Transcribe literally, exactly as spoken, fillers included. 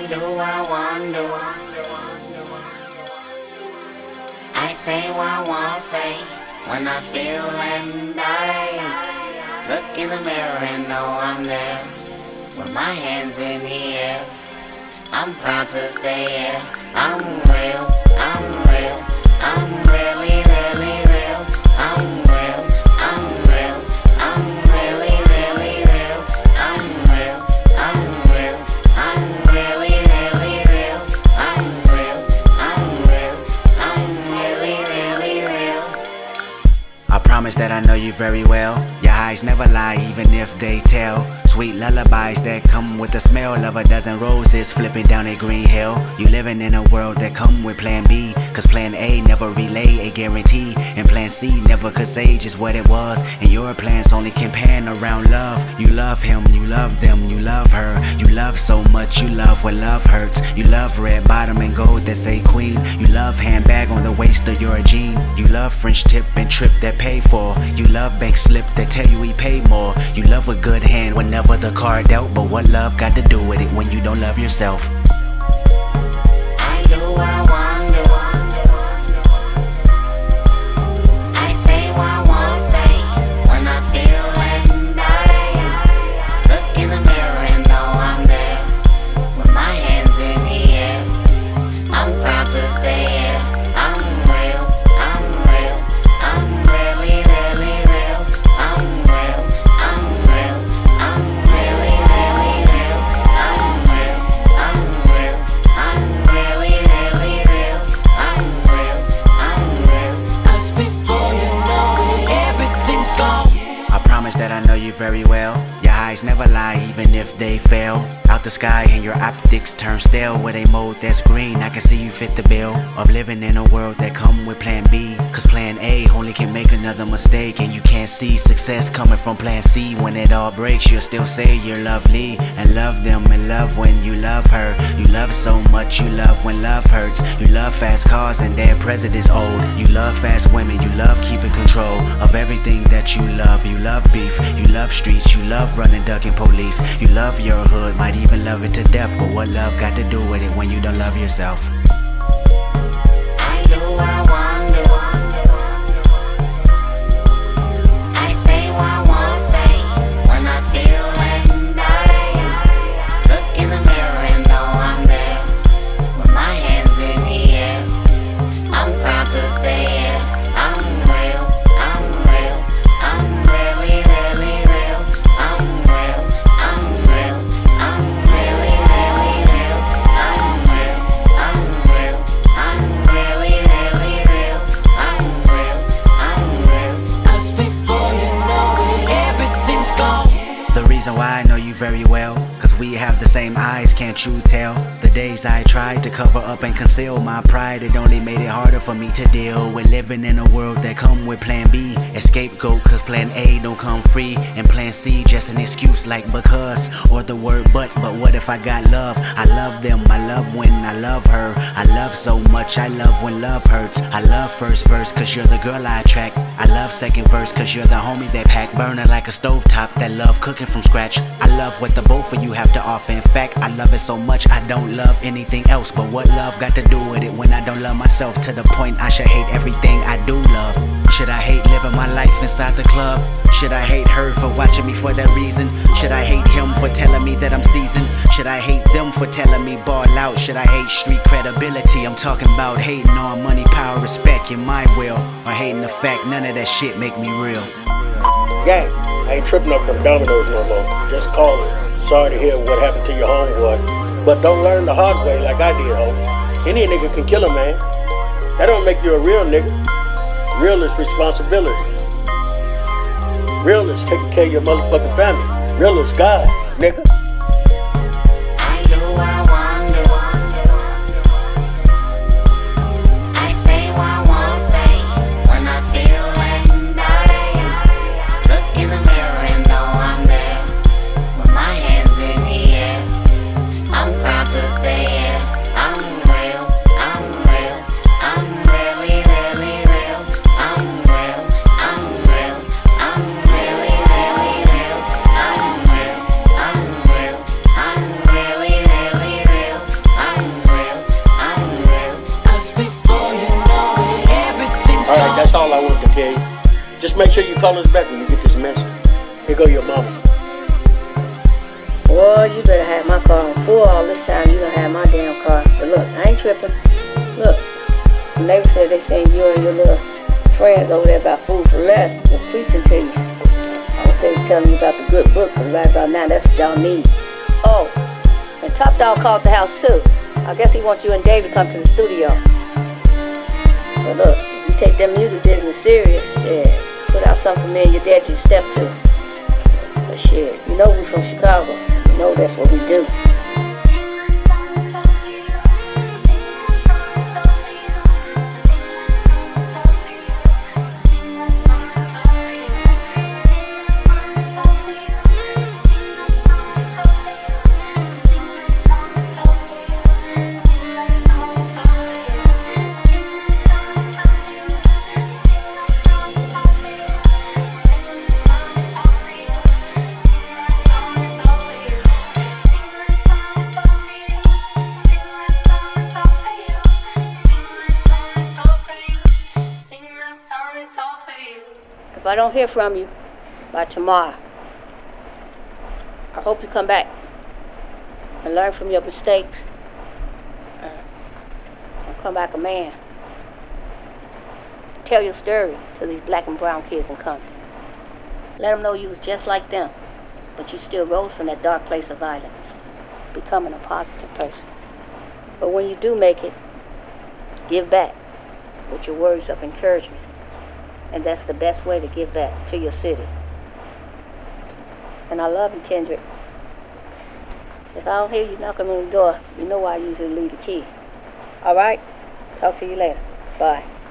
I do, I wonder. I say what I want to say when I feel and I look in the mirror and know I'm there with my hands in the air. I'm proud to say yeah, I'm real, I'm real, I'm really, really real. I'm real, I'm real, I'm really, really real. I'm real, I'm real, I'm really, really real. I'm real, I'm real, I'm really, really real. I promise that I know you very well. Your eyes never lie, even if they tell. Sweet lullabies that come with the smell of a dozen roses flipping down a green hill. You living in a world that come with plan B, cause plan A never relay a guarantee, and plan C never could say just what it was. And your plans only can pan around love. You love him, you love them, you love her. You love so much, you love when love hurts. You love red bottom and gold that say queen. You love handbag on the waist of your jean. You love French tip and trip that pay for. You love bank slip that tell you he paid more. You love a good hand whenever the card dealt, but what love got to do with it when you don't love yourself? I do, I wonder. I say what I want to say when I feel and I look in the mirror and know I'm there with my hands in the air. I'm proud to say yeah, I'm real, I'm real, I'm really, really real. I'm real, I'm real, I'm really, really real. I'm real, I'm real, I'm really, really real. I'm real, I'm real. Cause before you know it, everything's gone. I promise that I know you very well. Your eyes never lie, even if they fail. Out the sky and your optics turn stale with a mode that's green. I can see you fit the bill of living in a world that come with plan B, cause plan A only can make another mistake, and you can't see success coming from plan C. When it all breaks, you'll still say you're lovely and love them and love when you love her. You love so much, you love when love hurts. You love fast cars and their presidents old. You love fast women, you love keeping control of everything that you love. You love beef, you love streets, you love running, ducking police. You love your hood, might even love it to death, but what love got to do with it when you don't love yourself? I do, I wonder. I say what I want to say when I feel and I look in the mirror and know I'm there with my hands in the air. I'm proud to say yeah, I'm real, I'm real, I'm really, really real. I'm real, I'm real, I'm really, really real. I'm real, I'm real, I'm really, really real. I'm real, I'm real. Cause before you know it, everything's gone. The reason why I know you very well, cause we have the same eyes, can't you tell? The days I tried to cover up and conceal my pride, it only made it harder for me to deal with living in a world that come with plan B, a scapegoat cause plan A don't come free, and plan C just an excuse like because, or the word but. But what if I got love? I love them, I love when I love her. I love so much, I love when love hurts. I love first verse cause you're the girl I attract. I love second verse cause you're the homie that pack, burning like a stovetop that love cooking from scratch. I love what the both of you have to offer. In fact, I love it so much I don't love anything else. But what love got to do with it when I don't love myself, to the point I should hate everything I do love? Should I hate living my life inside the club? Should I hate her for watching me for that reason? Should I hate him for telling me that I'm seasoned? Should I hate them for telling me ball out? Should I hate street credibility? I'm talking about hating on money, power, respect, in my will, or hating the fact none of that shit make me real. Gang, I ain't tripping up from Domino's no more. Just call it. Sorry to hear what happened to your homeboy, but don't learn the hard way like I did, homie. Any nigga can kill a man. That don't make you a real nigga. Real is responsibility. Real is taking care of your motherfucking family. Real is God, nigga. I do, I wonder. I say what I want to say when I feel and I look in the mirror and know I'm there with my hands in the air. I'm proud to say yeah, I'm real, I'm real, I'm really, really real. I'm real, I'm real, I'm really, really real. I'm real, I'm real. make sure you call us back when you get this message. Here go your mama. Boy, you better have my car on full all this time. You don't have my damn car. But look, I ain't tripping. Look, the neighbor said they saying you and your little friends over there about food for less was preaching to you. I was they telling you about the good book, but right about now, that's what y'all need. Oh, and Top Dog called the house too. I guess he wants you and Dave to come to the studio. But look, if you take them music business serious, yeah, put out something for me and your dad to step to. But shit, you know we're from Chicago. You know that's what we do. If I don't hear from you by tomorrow, I hope you come back and learn from your mistakes and come back a man. Tell your story to these black and brown kids in Compton. Let them know you was just like them, but you still rose from that dark place of violence, becoming a positive person. But when you do make it, give back with your words of encouragement. And that's the best way to give back to your city. And I love you, Kendrick. If I don't hear you knocking on the door, you know why I usually leave the key. All right? Talk to you later. Bye.